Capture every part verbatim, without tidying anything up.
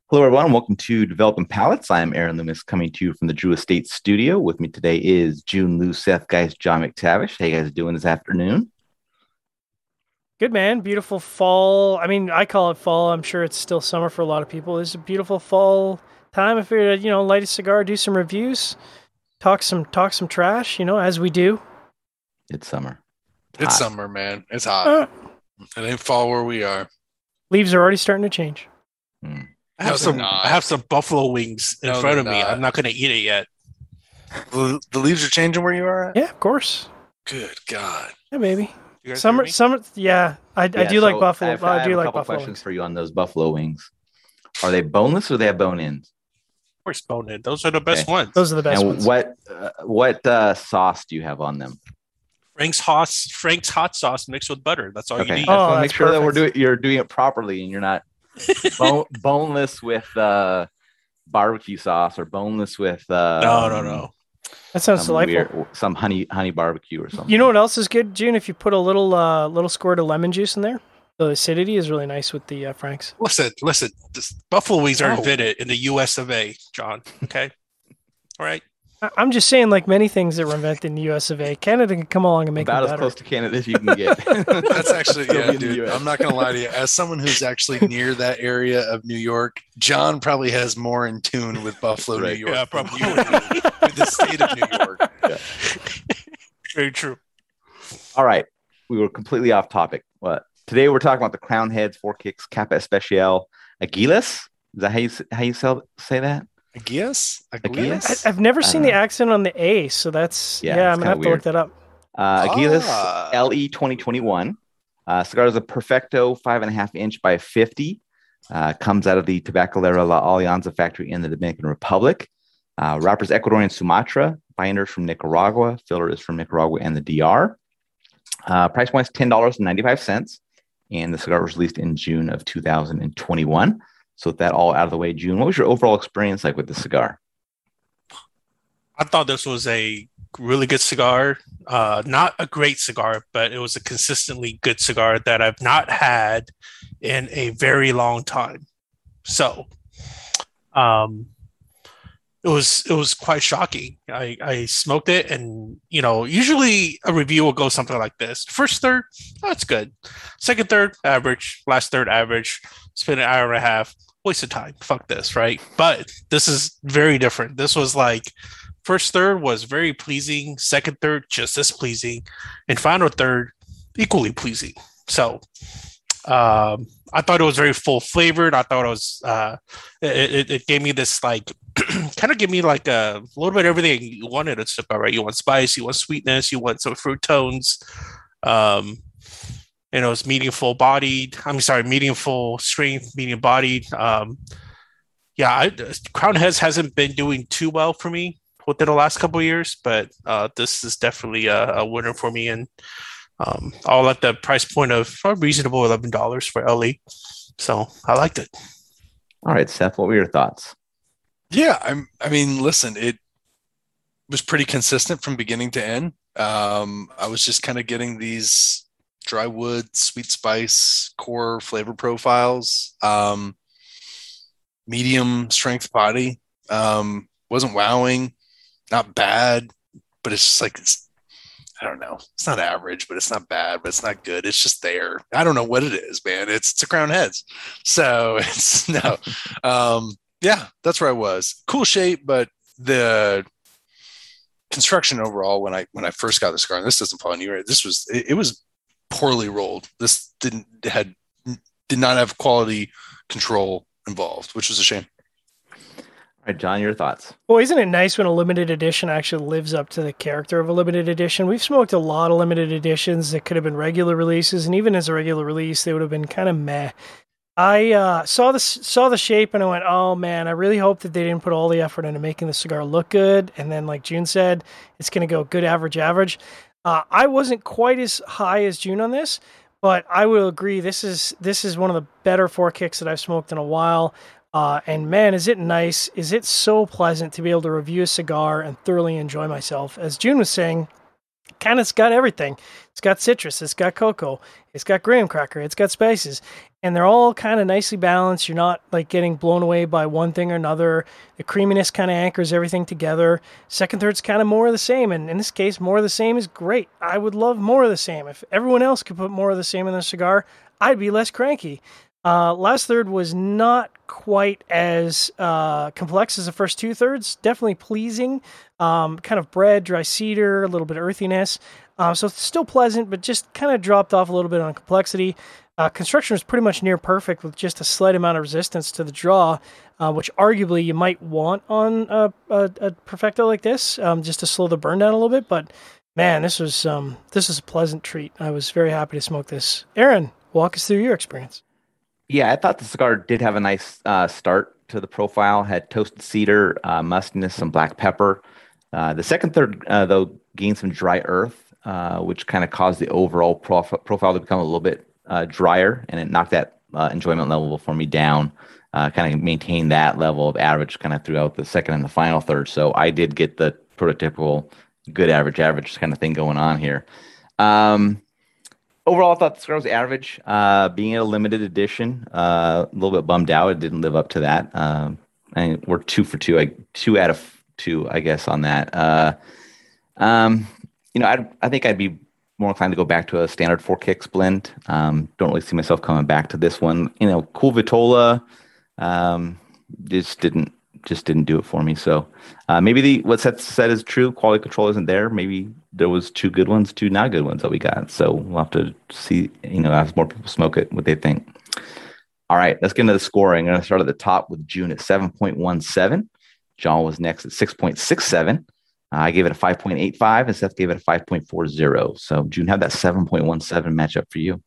Hello, everyone. Welcome to Developing Palettes. I'm Aaron Loomis coming to you from the Drew Estate Studio. With me today is June Lou, Seth Geist, John McTavish. How you guys doing this afternoon? Good, man. Beautiful fall. I mean, I call it fall. I'm sure it's still summer for a lot of people. It's a beautiful fall time. I figured, you know, light a cigar, do some reviews, talk some talk some trash, you know, as we do. It's summer. It's It's hot. summer, man. It's hot. Uh, It ain't fall where we are. leaves are already starting to change. Hmm. I have No, some. they're I not. have some buffalo wings in No, front they're of me. not. I'm not going to eat it yet. The, the leaves are changing where you are at? Yeah, of course. Good God. Yeah, baby. You guys Summer, hear me? summer. Yeah, I, I Yeah, do like so buffalo. I've- I, I do have a like couple buffalo. questions Wings. for you on those buffalo wings. Are they boneless or they have bone in? Of course, bone in. Those are the best Okay. ones. Those are the best and ones. what uh, what uh, sauce do you have on them? Frank's hot. Frank's hot sauce mixed with butter. That's all Okay, you I need. just Oh, want to make that's sure that we're perfect. doing you're doing it properly and you're not bone, boneless with uh, barbecue sauce or boneless with uh, no, no, no. That sounds some delightful. weird some honey honey barbecue or something. You know what else is good, June? If you put a little uh, little squirt of lemon juice in there, the acidity is really nice with the uh, Franks. Listen, listen. This, buffalo wings are Oh. invented in the U S of A, John. Okay. All right. I- I'm just saying, like many things that were invented in the U S of A, Canada can come along and make about them as better. close to Canada as you can get. That's actually, Still yeah, be in the dude. U S. I'm not going to lie to you. As someone who's actually near that area of New York, John probably has more in tune with Buffalo, Right. New York. Yeah, than probably. you do with the state of New York. Very true. All right, we were completely off topic. What today we're talking about the Crown Heads, Four Kicks, Capa Especial, Aguilas. Is that how you how you sell, say that? I guess. I Aguilas? guess. I, I've never I seen don't the know. accent on the A, so that's Yeah, yeah. it's I'm gonna have kinda to look that up. Uh, Aguilas Ah. L E twenty twenty-one. Uh, cigar is a Perfecto five and a half inch by fifty. Uh, comes out of the Tabacalera La Alianza factory in the Dominican Republic. Uh, wrappers Ecuadorian Sumatra. Binders from Nicaragua. Filler is from Nicaragua and the D R. Uh, price point is ten dollars and ninety-five cents. And the cigar was released in June of two thousand twenty-one. So with that all out of the way, June, what was your overall experience like with the cigar? I thought this was a really good cigar. Uh, not a great cigar, but it was a consistently good cigar that I've not had in a very long time. So, um, it was it was quite shocking. I, I smoked it, and you know, usually a review will go something like this: first third, oh, it's good. Second third, average. Last third, average. Spent an hour and a half, waste of time. Fuck this, right? But this is very different. This was like first third was very pleasing. Second third, just as pleasing, and final third, equally pleasing. So, um, I thought it was very full flavored. I thought it was uh, it, it, it gave me this like kind of give me like a little bit of everything you wanted a cigar, right? You want spice, you want sweetness, you want some fruit tones. Um, you know, it's medium full bodied. I'm sorry, medium full strength, medium bodied. Um, yeah, I, Crown Heads hasn't been doing too well for me within the last couple of years, but uh, this is definitely a, a winner for me. And um, I'll at the price point of a reasonable eleven dollars for L E. So I liked it. All right, Seth, what were your thoughts? Yeah, I'm. I mean, listen, it was pretty consistent from beginning to end. Um, I was just kind of getting these dry wood, sweet spice, core flavor profiles. Um, medium strength body. Um, wasn't wowing, not bad, but it's just like it's. I don't know. It's not average, but it's not bad, but it's not good. It's just there. I don't know what it is, man. It's it's a Crown Heads, so it's no. Um, yeah, that's where I was. Cool shape, but the construction overall when I when I first got the cigar, and this doesn't fall on you, right? This was it, it was poorly rolled. This didn't had did not have quality control involved, which was a shame. All right, John, your thoughts. Well, isn't it nice when a limited edition actually lives up to the character of a limited edition? We've smoked a lot of limited editions that could have been regular releases, and even as a regular release, they would have been kind of meh. I uh, saw the saw the shape and I went, oh man, I really hope that they didn't put all the effort into making the cigar look good. And then, like June said, it's going to go good, average, average. Uh, I wasn't quite as high as June on this, but I will agree this is this is one of the better four kicks that I've smoked in a while. Uh, and man, is it nice? Is it so pleasant to be able to review a cigar and thoroughly enjoy myself? As June was saying, kind of it's got everything. It's got citrus. It's got cocoa. It's got graham cracker. It's got spices. and they're all kind of nicely balanced. You're not like getting blown away by one thing or another. The creaminess kind of anchors everything together. Second, third's kind of more of the same, and in this case, more of the same is great. I would love more of the same. If everyone else could put more of the same in their cigar, I'd be less cranky. Uh, last third was not quite as uh, complex as the first two thirds. Definitely pleasing. Um, kind of bread, dry cedar, a little bit of earthiness. Uh, so it's still pleasant, but just kind of dropped off a little bit on complexity. Uh, construction was pretty much near perfect with just a slight amount of resistance to the draw, uh, which arguably you might want on a, a, a Perfecto like this, um, just to slow the burn down a little bit. But man, this was um, this was a pleasant treat. I was very happy to smoke this. Aaron, walk us through your experience. Yeah, I thought the cigar did have a nice uh, start to the profile. Had toasted cedar, uh, mustiness, some black pepper. Uh, the second third, uh, though, gained some dry earth, uh, which kind of caused the overall prof- profile to become a little bit uh, drier, and it knocked that uh, enjoyment level for me down. Uh, kind of maintained that level of average kind of throughout the second and the final third. So I did get the prototypical good average, average kind of thing going on here. Um, Overall, I thought the cigar was average. Uh, being a limited edition, uh, a little bit bummed out. It didn't live up to that. Um, and we're two for two, I, two out of two, I guess, on that. Uh, um, you know, I I think I'd be more inclined to go back to a standard four kicks blend. Um, don't really see myself coming back to this one. You know, cool Vitola, um, just didn't just didn't do it for me. So uh, maybe the what Seth said is true. Quality control isn't there. Maybe there was two good ones, two not good ones that we got. So we'll have to see, you know, as more people smoke it, what they think. All right, let's get into the scoring. I'm going to start at the top with June at seven point one seven. John was next at six point six seven. Uh, I gave it a five point eight five, and Seth gave it a five point four zero. So June, how'd that seven point one seven match up for you?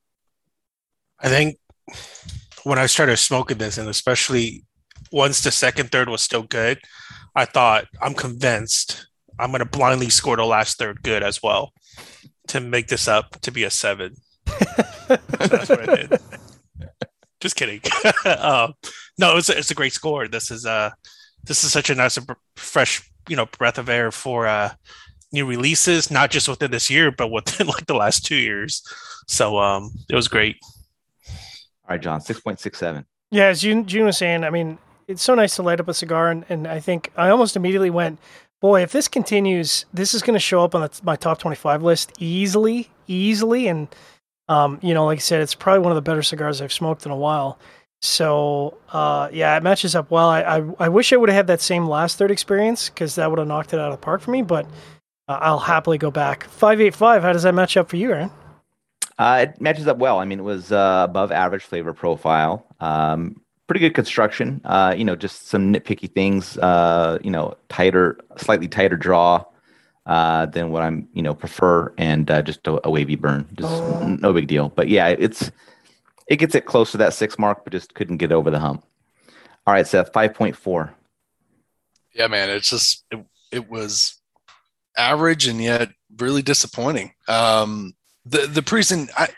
I think when I started smoking this, and especially once the second third was still good, I thought, I'm convinced I'm going to blindly score the last third good as well to make this up to be a seven. So that's what I did. Just kidding. um, no, it's a, it's a great score. This is uh this is such a nice, fresh, you know, breath of air for uh, new releases, not just within this year, but within like the last two years. So um, it was great. All right, John, six point six seven. Yeah, as June, June was saying, I mean, it's so nice to light up a cigar, and, and I think I almost immediately went, boy, if this continues, this is going to show up on the, my top twenty-five list easily, easily. And, um, you know, like I said, it's probably one of the better cigars I've smoked in a while. So, uh, yeah, it matches up well. I, I, I wish I would have had that same last third experience, because that would have knocked it out of the park for me, but uh, I'll happily go back. five eighty-five, how does that match up for you, Aaron? Uh, it matches up well. I mean, it was uh, above average flavor profile. Um, pretty good construction. Uh, you know, just some nitpicky things. Uh, you know, tighter, slightly tighter draw uh, than what I'm, you know, prefer, and uh, just a, a wavy burn. Just oh. no big deal. But yeah, it's it gets it close to that six mark, but just couldn't get over the hump. All right, Seth, five point four. Yeah, man, it's just it, it was average and yet really disappointing. Um, The the reason I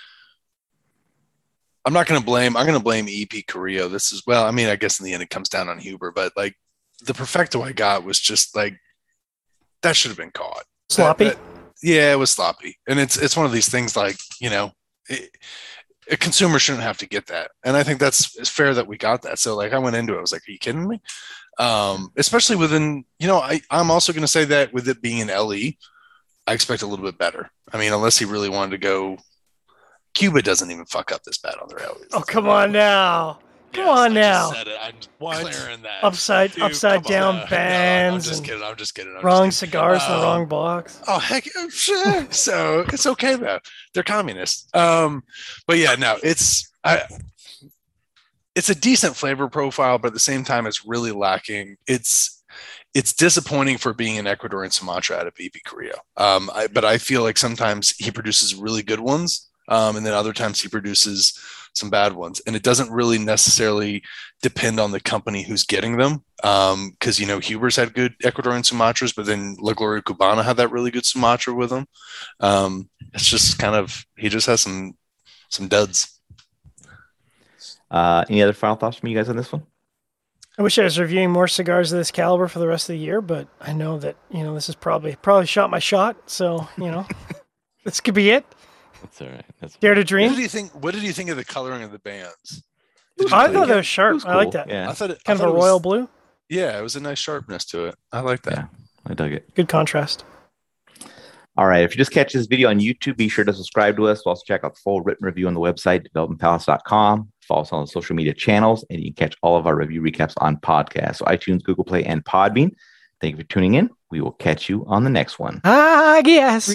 I'm not going to blame I'm going to blame E P Carrillo. This is well, I mean, I guess in the end it comes down on Huber, but like the Perfecto I got was just like that should have been caught. Sloppy. That, that, yeah, it was sloppy, and it's it's one of these things like you know, it, a consumer shouldn't have to get that, and I think that's it's fair that we got that. So like I went into it, I was like, are you kidding me? Um, especially within you know, I I'm also going to say that with it being an L E. I expect a little bit better. I mean, unless he really wanted to go. Cuba doesn't even fuck up this bad on their L Es. Oh, come on now. Come yes, on I now. Just said it. I'm What? clearing that. Upside Dude, upside come down on. bands. No, I'm just and kidding. I'm just kidding. I'm wrong just kidding. cigars in the Um, wrong box. Oh heck, sure. So it's okay though. They're communists. Um, but yeah, no, it's I. It's a decent flavor profile, but at the same time, it's really lacking. It's it's disappointing for being an Ecuadorian Sumatra out of E P Carrillo. Um, I, but I feel like sometimes he produces really good ones, um, and then other times he produces some bad ones. And it doesn't really necessarily depend on the company who's getting them, because um, you know Huber's had good Ecuadorian Sumatras, but then La Gloria Cubana had that really good Sumatra with him. Um, it's just kind of he just has some some duds. Uh, any other final thoughts from you guys on this one? I wish I was reviewing more cigars of this caliber for the rest of the year, but I know that, you know, this is probably probably shot my shot. So, you know, this could be it. That's all right. That's Dare to What Dream. did you think? What did you think of the coloring of the bands? Did you I think thought it- that was sharp. It was I like cool, that. Yeah, I thought it Kind I of thought a it was- royal blue. Yeah, it was a nice sharpness to it. I like that. Yeah. I dug it. Good contrast. All right. If you just catch this video on YouTube, be sure to subscribe to us. Also check out the full written review on the website, development palace dot com. Follow us on the social media channels, and you can catch all of our review recaps on podcasts. So iTunes, Google Play, and Podbean. Thank you for tuning in. We will catch you on the next one. Ah, yes.